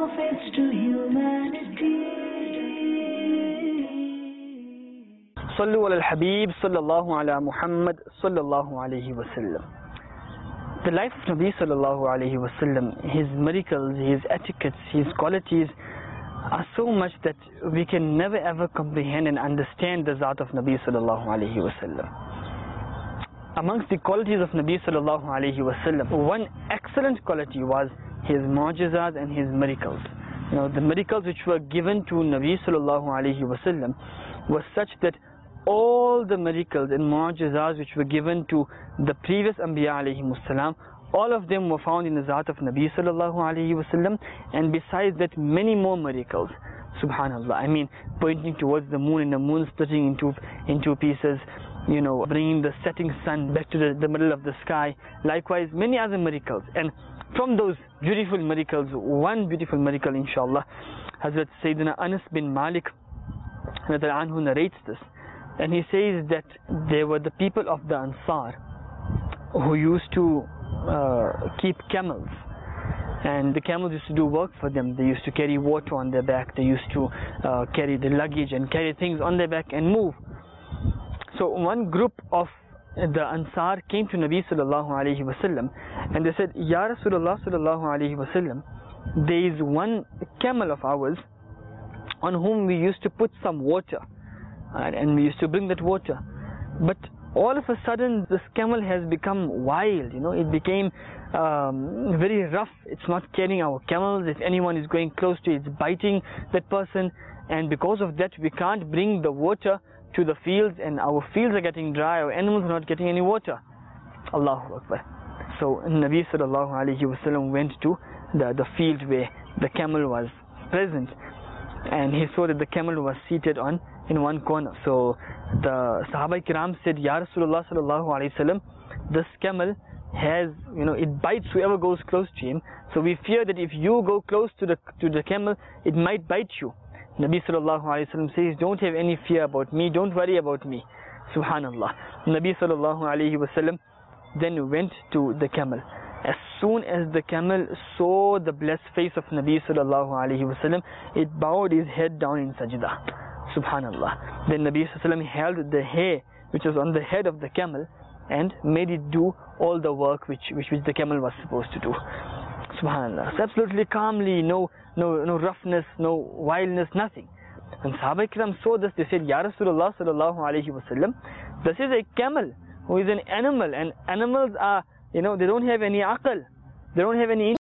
prophets to humanity. Sallu ala al-Habib sallallahu ala Muhammad sallallahu alayhi wa sallam. The life of Nabi sallallahu alayhi wa sallam, his miracles, his etiquettes, his qualities are so much that we can never ever comprehend and understand the Zat of Nabi sallallahu alayhi wa sallam. Amongst the qualities of Nabi sallallahu alayhi wa sallam, one excellent quality was his mu'jizat and his miracles. You know, the miracles which were given to Nabi sallallahu alayhi wa sallam were such that all the miracles and mu'jizat which were given to the previous Anbiya alayhimus salam, all of them were found in the Zat of Nabi sallallahu alayhi wa sallam, and besides that many more miracles. Subhanallah, I mean, pointing towards the moon and the moon splitting into pieces, you know, bringing the setting sun back to the middle of the sky, likewise many other miracles. And from those beautiful miracles, one beautiful miracle, inshallah, Hazrat Sayyidina Anas bin Malik radhiyallahu anhu narrates this, and he says that there were the people of the Ansar who used to keep camels, and the camels used to do work for them. They used to carry water on their back, they used to carry the luggage and carry things on their back and move. So one group of the Ansar came to Nabi sallallahu alayhi wa sallam, and they said, Ya Rasulullah sallallahu alayhi wa sallam, there is one camel of ours on whom we used to put some water, and we used to bring that water, but all of a sudden this camel has become wild, you know, it became very rough. It's not carrying our camels. If anyone is going close to it, it's biting that person, and because of that we can't bring the water to the fields, and our fields are getting dry, our animals are not getting any water. Allahu Akbar. So Nabi sallallahu alayhi wa sallam went to the field where the camel was present, and he saw that the camel was seated in one corner. So the Sahaba Kiram said, Ya Rasulullah sallallahu alayhi wa sallam, this camel has, you know, it bites whoever goes close to him, so we fear that if you go close to the camel, it might bite you. Nabi sallallahu alayhi wa sallam says, don't have any fear about me, don't worry about me. Subhanallah. Nabi sallallahu alayhi wa sallam then went to the camel. As soon as the camel saw the blessed face of Nabi sallallahu alayhi wa sallam, it bowed his head down in sajda. Subhanallah. Then Nabi sallallahu alayhi wa sallam held the hair which was on the head of the camel and made it do all the work which the camel was supposed to do. Subhanallah. So absolutely calmly, no roughness, no wildness, nothing. When Sahaba Ikram saw this, they said, Ya Rasulullah sallallahu alayhi wa sallam, this is a camel who is an animal, and animals are, you know, they don't have any aql, they don't have any